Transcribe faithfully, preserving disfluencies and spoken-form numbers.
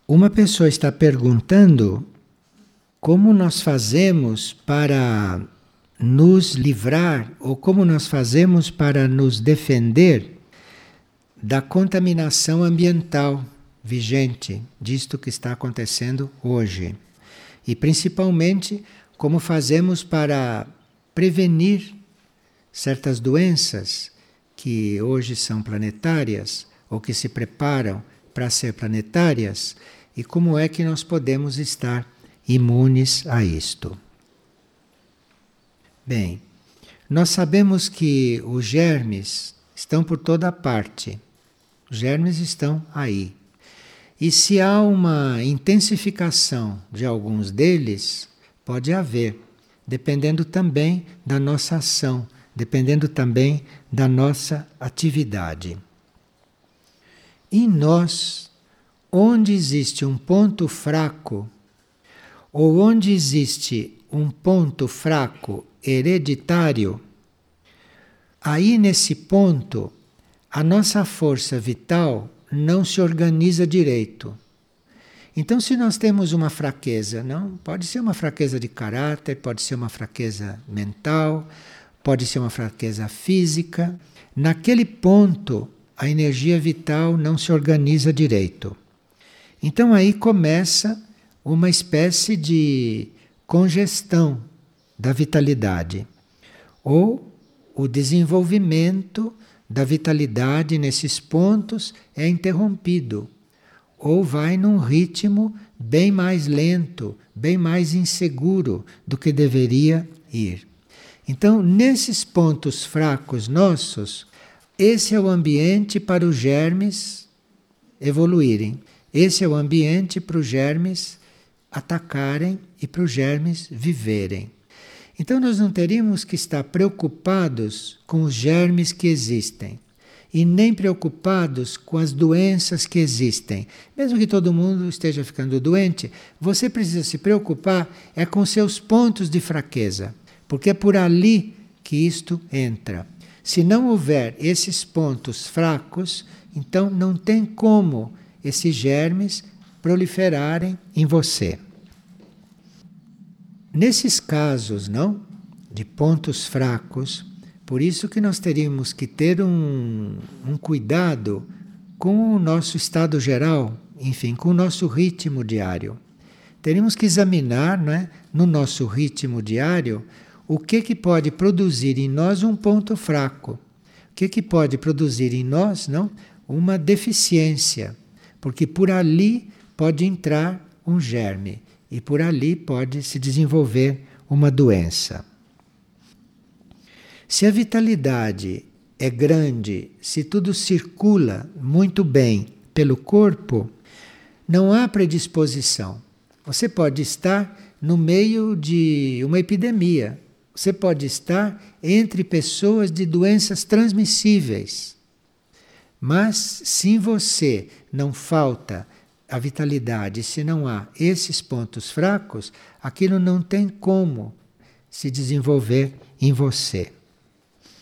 Uma pessoa está perguntando como nós fazemos para nos livrar ou como nós fazemos para nos defender da contaminação ambiental vigente, disto que está acontecendo hoje. E principalmente como fazemos para prevenir certas doenças que hoje são planetárias ou que se preparam para ser planetárias e como é que nós podemos estar imunes a isto. Bem, nós sabemos que os germes estão por toda parte. Os germes estão aí. E se há uma intensificação de alguns deles, pode haver, dependendo também da nossa ação, dependendo também da nossa atividade. Em nós, onde existe um ponto fraco, ou onde existe um ponto fraco hereditário, aí nesse ponto a nossa força vital não se organiza direito. Então, se nós temos uma fraqueza, não, pode ser uma fraqueza de caráter, pode ser uma fraqueza mental, pode ser uma fraqueza física, naquele ponto a energia vital não se organiza direito. Então aí começa uma espécie de congestão da vitalidade, ou o desenvolvimento da vitalidade nesses pontos é interrompido, ou vai num ritmo bem mais lento, bem mais inseguro do que deveria ir. Então, nesses pontos fracos nossos, esse é o ambiente para os germes evoluírem. Esse é o ambiente para os germes atacarem e para os germes viverem. Então nós não teríamos que estar preocupados com os germes que existem e nem preocupados com as doenças que existem. Mesmo que todo mundo esteja ficando doente, você precisa se preocupar é com seus pontos de fraqueza, porque é por ali que isto entra. Se não houver esses pontos fracos, então não tem como esses germes proliferarem em você. Nesses casos, não, de pontos fracos, por isso que nós teríamos que ter um, um cuidado com o nosso estado geral, enfim, com o nosso ritmo diário. Teríamos que examinar, não é, no nosso ritmo diário, o que, que pode produzir em nós um ponto fraco, o que, que pode produzir em nós, não, uma deficiência, porque por ali pode entrar um germe e por ali pode se desenvolver uma doença. Se a vitalidade é grande, se tudo circula muito bem pelo corpo, não há predisposição. Você pode estar no meio de uma epidemia, você pode estar entre pessoas de doenças transmissíveis. Mas se em você não falta a vitalidade, se não há esses pontos fracos, aquilo não tem como se desenvolver em você.